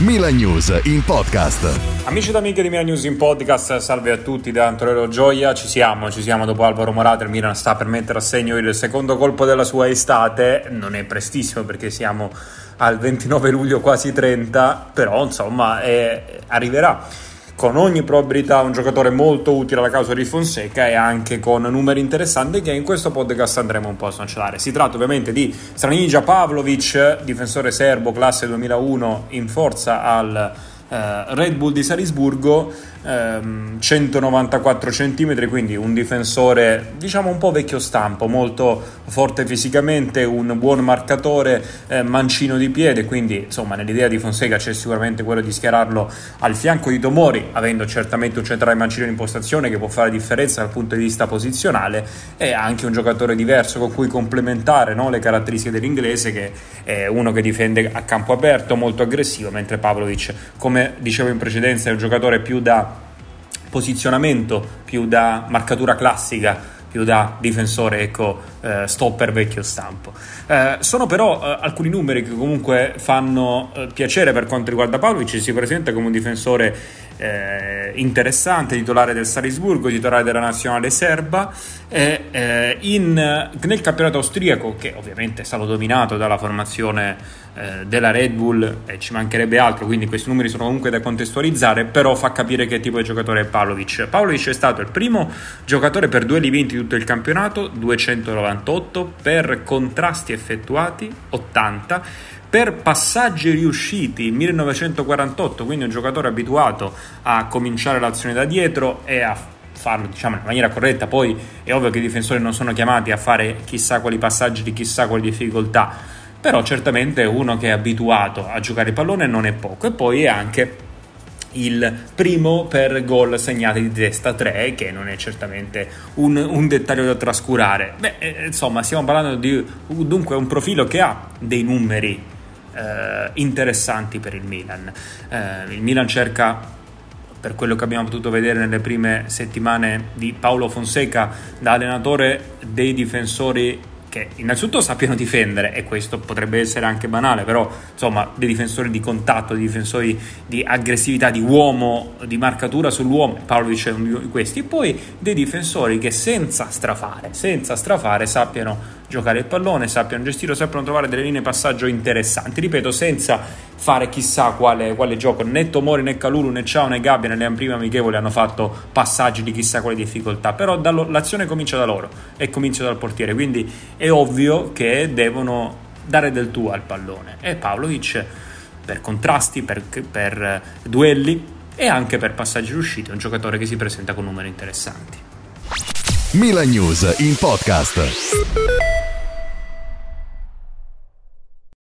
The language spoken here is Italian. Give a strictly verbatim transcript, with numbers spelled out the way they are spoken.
Milan News in podcast. Amici ed amiche di Milan News in podcast, salve a tutti da Antonello Gioia. Ci siamo, ci siamo dopo Alvaro Morata. Il Milan sta per mettere a segno il secondo colpo della sua estate. Non è prestissimo perché siamo al ventinove luglio, quasi trenta, però insomma è, arriverà con ogni probabilità un giocatore molto utile alla causa di Fonseca e anche con numeri interessanti che in questo podcast andremo un po' a snocciolare. Si tratta ovviamente di Srđan Pavlović, difensore serbo, classe duemilauno, in forza al Uh, Red Bull di Salisburgo, um, centonovantaquattro centimetri, quindi un difensore diciamo un po' vecchio stampo, molto forte fisicamente, un buon marcatore, eh, mancino di piede, quindi insomma nell'idea di Fonseca c'è sicuramente quello di schierarlo al fianco di Tomori, avendo certamente un centrale mancino in impostazione che può fare differenza dal punto di vista posizionale, e anche un giocatore diverso con cui complementare, no, le caratteristiche dell'inglese, che è uno che difende a campo aperto, molto aggressivo, mentre Pavlović, come dicevo in precedenza, è un giocatore più da posizionamento, più da marcatura classica, più da difensore, ecco, eh, stopper vecchio stampo. Eh, sono però eh, alcuni numeri che comunque fanno eh, piacere per quanto riguarda Pavlović. Si presenta come un difensore eh, interessante, titolare del Salisburgo, titolare della nazionale serba, e eh, in, nel campionato austriaco, che ovviamente è stato dominato dalla formazione eh, della Red Bull, e ci mancherebbe altro, quindi questi numeri sono comunque da contestualizzare, però fa capire che tipo di giocatore è Pavlović. Pavlović è stato il primo giocatore per duelli vinti tutto il campionato, duecentonovantotto, per contrasti effettuati, ottanta, per passaggi riusciti, millenovecentoquarantotto, quindi un giocatore abituato a cominciare l'azione da dietro e a farlo, diciamo, in maniera corretta. Poi è ovvio che i difensori non sono chiamati a fare chissà quali passaggi di chissà quali difficoltà, però certamente uno che è abituato a giocare il pallone non è poco. E poi è anche il primo per gol segnati di testa, tre, che non è certamente un, un dettaglio da trascurare. Beh, eh, insomma, stiamo parlando di dunque un profilo che ha dei numeri eh, interessanti per il Milan. Eh, il Milan cerca, per quello che abbiamo potuto vedere nelle prime settimane di Paulo Fonseca, da allenatore, dei difensori che innanzitutto sappiano difendere, e questo potrebbe essere anche banale, però insomma dei difensori di contatto, dei difensori di aggressività, di uomo, di marcatura sull'uomo. Pavlović è uno di questi. E poi dei difensori che senza strafare, senza strafare sappiano giocare il pallone, sappiano gestirlo, sappiano trovare delle linee passaggio interessanti, ripeto, senza fare chissà quale, quale gioco. Né Tomori, né Kalulu, né Ciao, né Gabbia nelle prime amichevoli hanno fatto passaggi di chissà quale difficoltà, però dallo, l'azione comincia da loro e comincia dal portiere, quindi è ovvio che devono dare del tuo al pallone. E Pavlović, per contrasti, per, per duelli e anche per passaggi riusciti, è un giocatore che si presenta con numeri interessanti. Milan News in podcast.